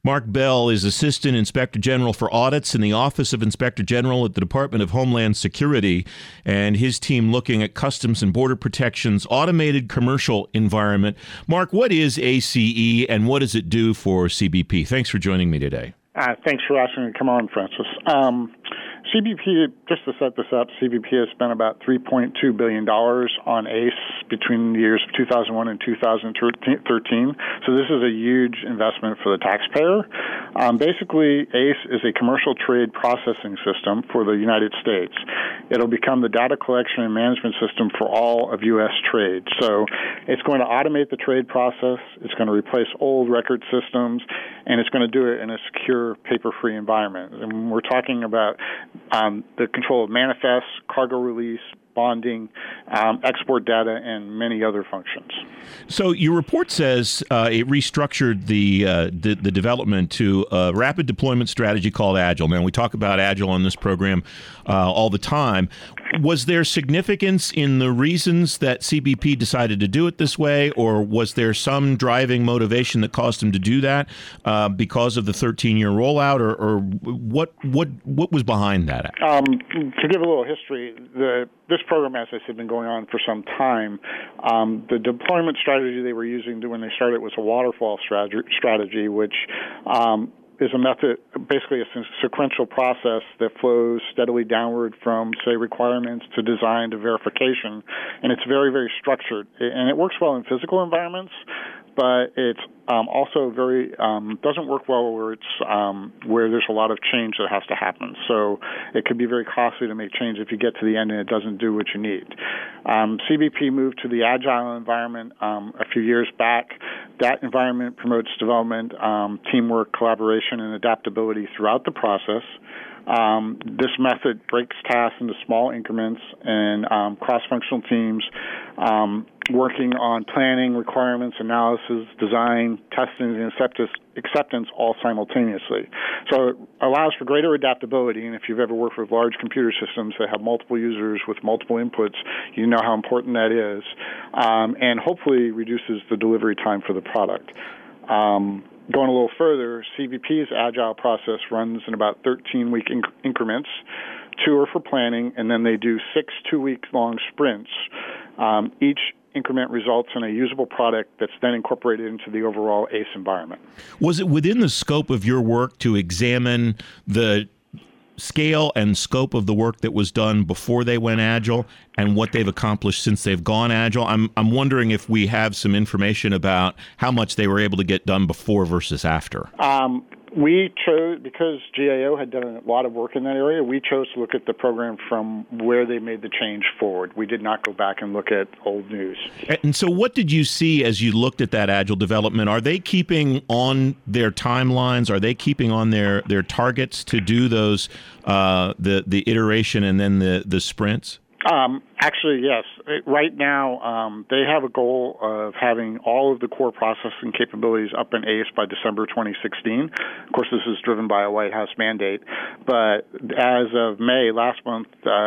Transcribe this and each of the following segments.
Mark Bell is Assistant Inspector General for Audits in the Office of Inspector General at the Department of Homeland Security, and his team looking at Customs and Border Protection's automated commercial environment. Mark, what is ACE and what does it do for CBP? Thanks for joining me today. Thanks for asking me to come on, Francis. CBP, just to set this up, CBP has spent about $3.2 billion on ACE between the years of 2001 and 2013. So this is a huge investment for the taxpayer. Basically, ACE is a commercial trade processing system for the United States. It'll become the data collection and management system for all of U.S. trade. So it's going to automate the trade process. It's going to replace old record systems, and it's going to do it in a secure, paper-free environment. And we're talking about the control of manifests, cargo release, bonding, export data, and many other functions. So your report says it restructured the development to a rapid deployment strategy called Agile. Now, we talk about Agile on this program all the time. Was there significance in the reasons that CBP decided to do it this way, or was there some driving motivation that caused them to do that because of the 13-year rollout, or what was behind that? To give a little history, this program, as I said, has been going on for some time. The deployment strategy they were using when they started was a waterfall strategy, which is a method, basically a sequential process that flows steadily downward from, say, requirements to design to verification. And it's very, very structured. And it works well in physical environments, but it's also very doesn't work well where it's where there's a lot of change that has to happen. So it could be very costly to make change if you get to the end and it doesn't do what you need. CBP moved to the agile environment a few years back. That environment promotes development, teamwork, collaboration, and adaptability throughout the process. This method breaks tasks into small increments and cross-functional teams working on planning, requirements, analysis, design, testing, and acceptance all simultaneously. So it allows for greater adaptability, and if you've ever worked with large computer systems that have multiple users with multiple inputs, you know how important that is, and hopefully reduces the delivery time for the product. Going a little further, CBP's agile process runs in about 13-week increments. 2 are for planning, and then they do 6 2-week-long sprints. Each increment results in a usable product that's then incorporated into the overall ACE environment. Was it within the scope of your work to examine the scale and scope of the work that was done before they went Agile and what they've accomplished since they've gone Agile? I'm wondering if we have some information about how much they were able to get done before versus after. We chose, because GAO had done a lot of work in that area, we chose to look at the program from where they made the change forward. We did not go back and look at old news. And so what did you see as you looked at that Agile development? Are they keeping on their timelines? Are they keeping on their targets to do those, the iteration and then the sprints? Actually, yes. Right now, they have a goal of having all of the core processing capabilities up in ACE by December 2016. Of course, this is driven by a White House mandate. But as of May last month,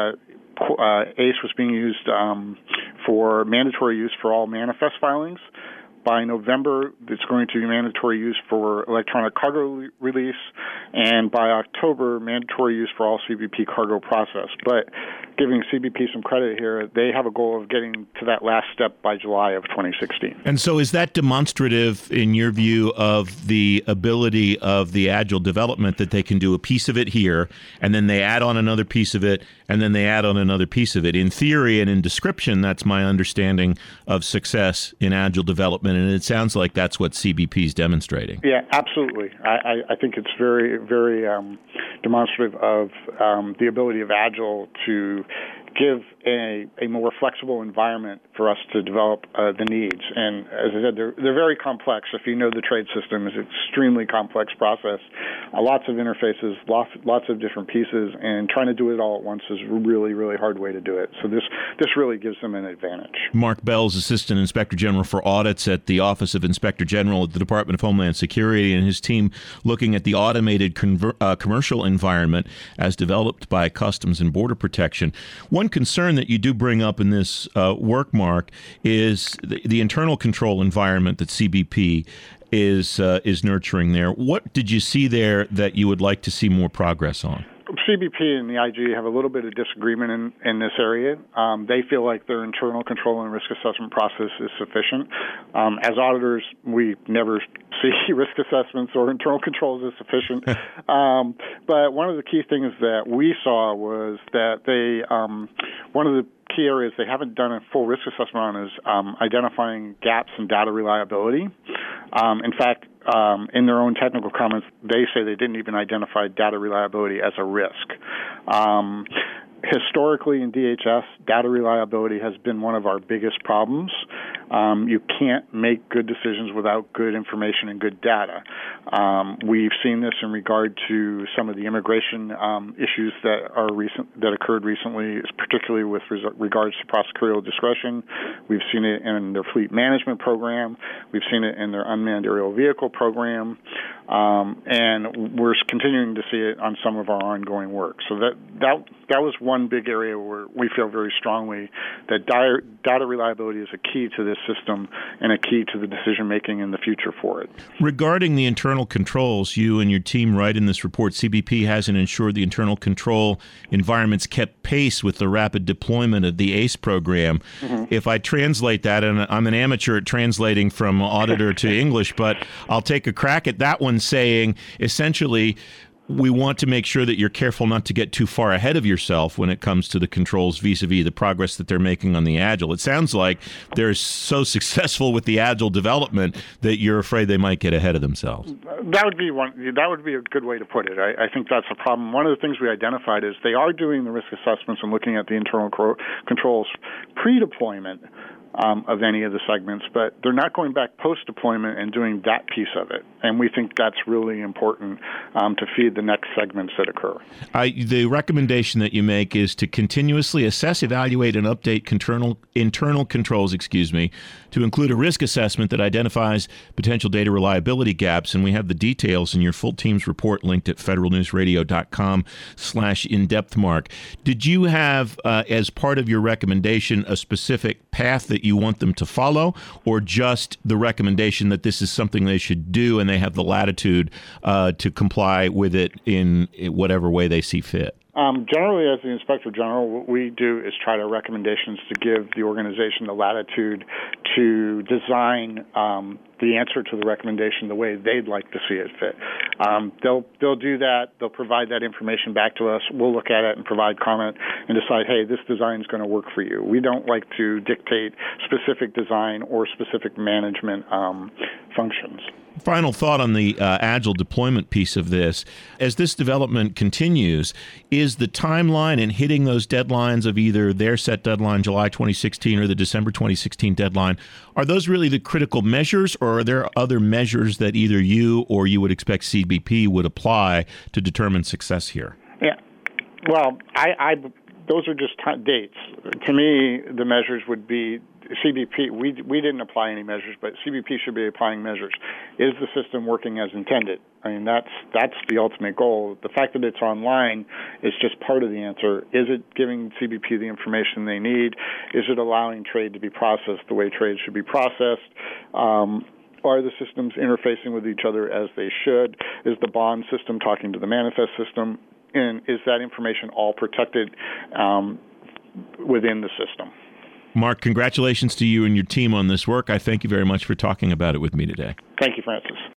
ACE was being used for mandatory use for all manifest filings. By November, it's going to be mandatory use for electronic cargo release, and by October, mandatory use for all CBP cargo process. But giving CBP some credit here, they have a goal of getting to that last step by July of 2016. And so is that demonstrative, in your view, of the ability of the Agile development that they can do a piece of it here, and then they add on another piece of it, and then they add on another piece of it? In theory and in description, that's my understanding of success in Agile development. And it sounds like that's what CBP is demonstrating. Yeah, absolutely. I think it's very, very demonstrative of the ability of Agile to give a more flexible environment for us to develop the needs. And as I said, they're very complex. If you know the trade system, it's an extremely complex process. Lots of interfaces, lots of different pieces, and trying to do it all at once is a really, really hard way to do it. So this really gives them an advantage. Mark Bell is Assistant Inspector General for Audits at the Office of Inspector General at the Department of Homeland Security, and his team looking at the automated commercial environment as developed by Customs and Border Protection. One concern that you do bring up in this work, Mark, is the internal control environment that CBP is nurturing there. What did you see there that you would like to see more progress on? CBP and the IG have a little bit of disagreement in this area. They feel like their internal control and risk assessment process is sufficient. As auditors, we never see risk assessments or internal controls as sufficient. But one of the key things that we saw was that one of the key areas they haven't done a full risk assessment on is identifying gaps in data reliability. In fact, in their own technical comments, they say they didn't even identify data reliability as a risk. Historically, in DHS, data reliability has been one of our biggest problems. You can't make good decisions without good information and good data. We've seen this in regard to some of the immigration issues that occurred recently, particularly with regards to prosecutorial discretion. We've seen it in their fleet management program. We've seen it in their unmanned aerial vehicle program. And we're continuing to see it on some of our ongoing work. So that was one big area where we feel very strongly that data reliability is a key to this system and a key to the decision-making in the future for it. Regarding the internal controls, you and your team write in this report, CBP hasn't ensured the internal control environments kept pace with the rapid deployment of the ACE program. Mm-hmm. If I translate that, and I'm an amateur at translating from auditor to English, but I'll take a crack at that one, saying essentially we want to make sure that you're careful not to get too far ahead of yourself when it comes to the controls vis-a-vis the progress that they're making on the Agile. It sounds like they're so successful with the Agile development that you're afraid they might get ahead of themselves. That would be a good way to put it. I think that's a problem. One of the things we identified is they are doing the risk assessments and looking at the internal controls pre-deployment of any of the segments, but they're not going back post-deployment and doing that piece of it. And we think that's really important to feed the next segments that occur. The recommendation that you make is to continuously assess, evaluate, and update internal controls, to include a risk assessment that identifies potential data reliability gaps. And we have the details in your full team's report linked at federalnewsradio.com/in-depth, Mark. Did you have, as part of your recommendation, a specific path that you want them to follow, or just the recommendation that this is something they should do and they have the latitude to comply with it in whatever way they see fit? Generally, as the Inspector General, what we do is try to recommendations to give the organization the latitude to design the answer to the recommendation the way they'd like to see it fit. They'll do that. They'll provide that information back to us. We'll look at it and provide comment and decide, hey, this design is going to work for you. We don't like to dictate specific design or specific management functions. Final thought on the Agile deployment piece of this. As this development continues, is the timeline and hitting those deadlines of either their set deadline, July 2016, or the December 2016 deadline, are those really the critical measures, or are there other measures that either you or you would expect CBP would apply to determine success here? Yeah. Well, those are just dates. To me, the measures would be CBP. We didn't apply any measures, but CBP should be applying measures. Is the system working as intended? I mean, that's the ultimate goal. The fact that it's online is just part of the answer. Is it giving CBP the information they need? Is it allowing trade to be processed the way trade should be processed? Are the systems interfacing with each other as they should? Is the bond system talking to the manifest system? And is that information all protected within the system? Mark, congratulations to you and your team on this work. I thank you very much for talking about it with me today. Thank you, Francis.